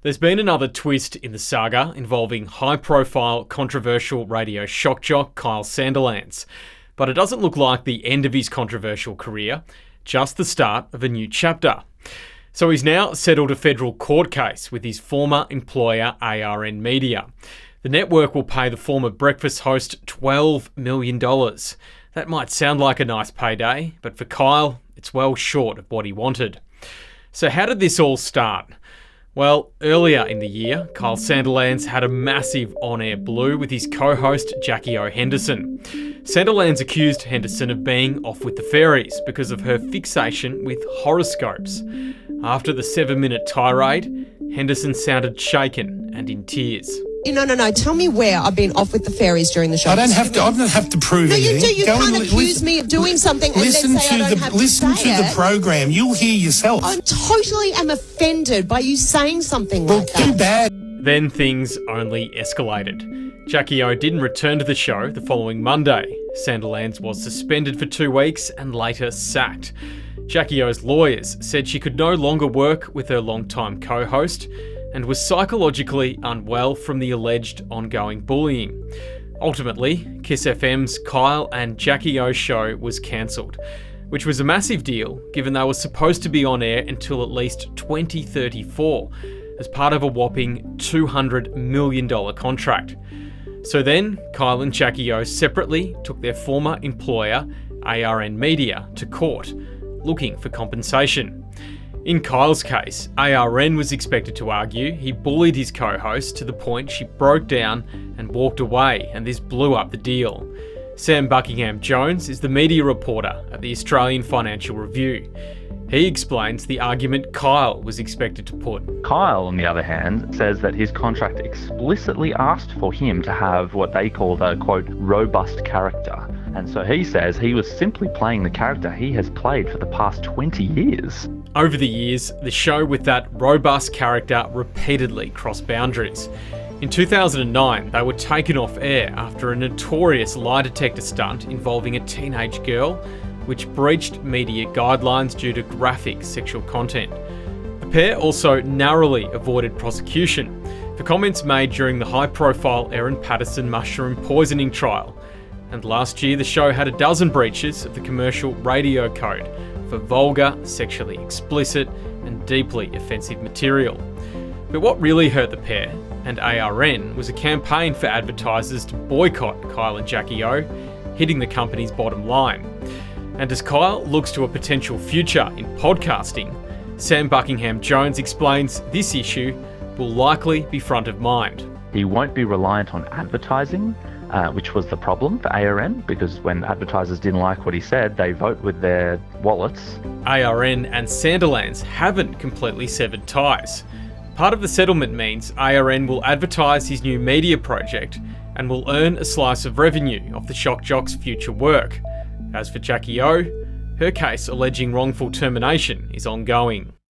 There's been another twist in the saga involving high-profile, controversial radio shock jock Kyle Sandilands. But it doesn't look like the end of his controversial career, just the start of a new chapter. So he's now settled a federal court case with his former employer ARN Media. The network will pay the former breakfast host $12 million. That might sound like a nice payday, but for Kyle, it's well short of what he wanted. So how did this all start? Well, earlier in the year, Kyle Sandilands had a massive on-air blue with his co-host Jackie O. Henderson. Sandilands accused Henderson of being off with the fairies because of her fixation with horoscopes. After the 7-minute tirade, Henderson sounded shaken and in tears. No. Tell me where I've been off with the fairies during the show. I don't have to prove anything. No, you do. You can't accuse me of doing something and then say I don't have to listen to the program. You'll hear yourself. I totally am offended by you saying something like that. Too bad. Then things only escalated. Jackie O didn't return to the show the following Monday. Sandilands was suspended for 2 weeks and later sacked. Jackie O's lawyers said she could no longer work with her longtime co-host and was psychologically unwell from the alleged ongoing bullying. Ultimately, Kiss FM's Kyle and Jackie O show was cancelled, which was a massive deal given they were supposed to be on air until at least 2034 as part of a whopping $200 million contract. So then, Kyle and Jackie O separately took their former employer, ARN Media, to court, looking for compensation. In Kyle's case, ARN was expected to argue he bullied his co-host to the point she broke down and walked away, and this blew up the deal. Sam Buckingham-Jones is the media reporter at the Australian Financial Review. He explains the argument Kyle was expected to put. Kyle, on the other hand, says that his contract explicitly asked for him to have what they call the, quote, robust character. And so he says he was simply playing the character he has played for the past 20 years. Over the years, the show with that robust character repeatedly crossed boundaries. In 2009, they were taken off air after a notorious lie detector stunt involving a teenage girl, which breached media guidelines due to graphic sexual content. The pair also narrowly avoided prosecution for comments made during the high-profile Erin Patterson mushroom poisoning trial. And last year, the show had a dozen breaches of the commercial radio code for vulgar, sexually explicit, and deeply offensive material. But what really hurt the pair and ARN was a campaign for advertisers to boycott Kyle and Jackie O, hitting the company's bottom line. And as Kyle looks to a potential future in podcasting, Sam Buckingham-Jones explains this issue will likely be front of mind. He won't be reliant on advertising, which was the problem for ARN, because when advertisers didn't like what he said, they vote with their wallets. ARN and Sandilands haven't completely severed ties. Part of the settlement means ARN will advertise his new media project and will earn a slice of revenue off the shock jock's future work. As for Jackie O, her case alleging wrongful termination is ongoing.